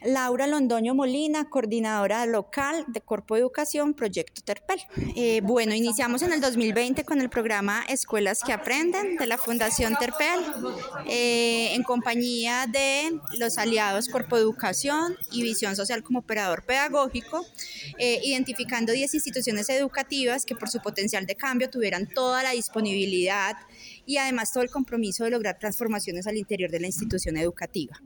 Laura Londoño Molina, coordinadora local de Corpo de Educación, Proyecto Terpel. Bueno, iniciamos en el 2020 con el programa Escuelas que Aprenden de la Fundación Terpel, en compañía de los aliados Corpo de Educación y Visión Social como operador pedagógico, identificando 10 instituciones educativas que por su potencial de cambio tuvieran toda la disponibilidad y además todo el compromiso de lograr transformaciones al interior de la institución educativa.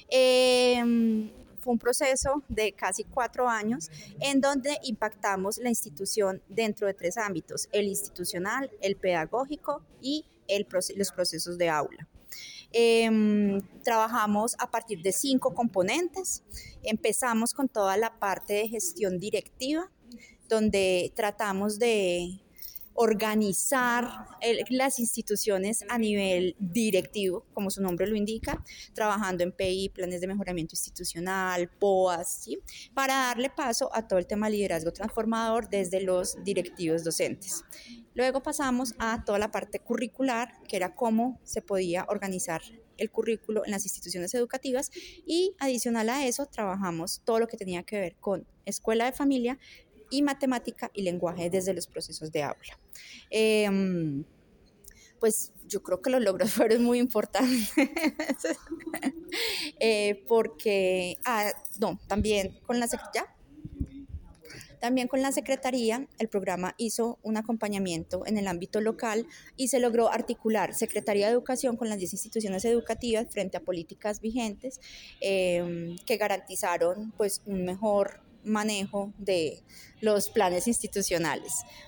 Fue un proceso de casi 4 años en donde impactamos la institución dentro de 3 ámbitos: el institucional, el pedagógico y los procesos de aula. Trabajamos a partir de 5 componentes. Empezamos con toda la parte de gestión directiva, donde tratamos de organizar las instituciones a nivel directivo, como su nombre lo indica, trabajando en PI, planes de mejoramiento institucional, POAS, ¿sí? Para darle paso a todo el tema de liderazgo transformador desde los directivos docentes. Luego pasamos a toda la parte curricular, que era cómo se podía organizar el currículo en las instituciones educativas, y adicional a eso trabajamos todo lo que tenía que ver con escuela de familia y matemática y lenguaje desde los procesos de aula. Pues yo creo que los logros fueron muy importantes porque, también con la Secretaría, el programa hizo un acompañamiento en el ámbito local y se logró articular Secretaría de Educación con las 10 instituciones educativas frente a políticas vigentes que garantizaron pues un mejor manejo de los planes institucionales.